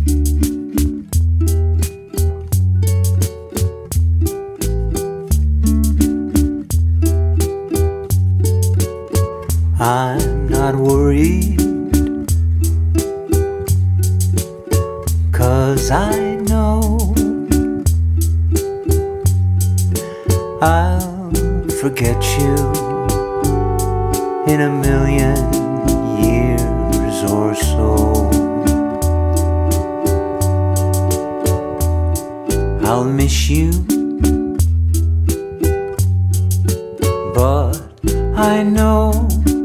I'm not worried, 'cause I know I'll forget you in a million years or so. I'll miss you, but I know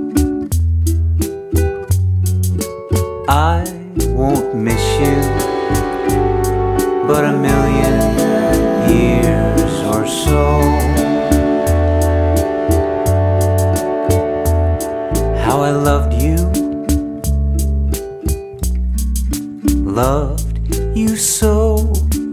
I won't miss you but a million years or so. How I loved you so.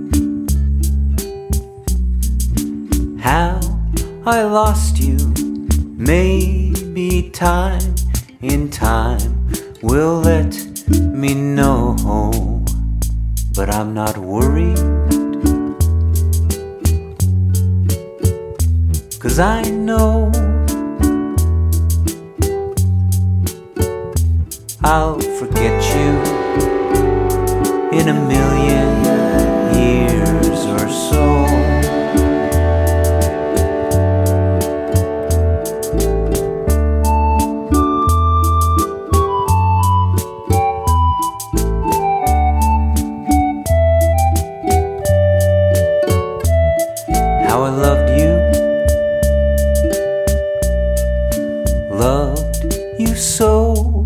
How I lost you, maybe time in time will let me know, but I'm not worried, 'cause I know I'll forget you in a million years or so. How I loved you so.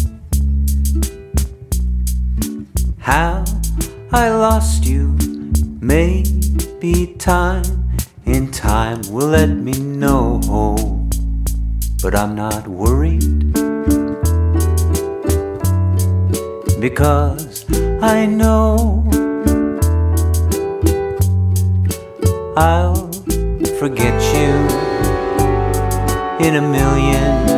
How I lost you, maybe time in time will let me know, but I'm not worried, because I know I'll forget you in a million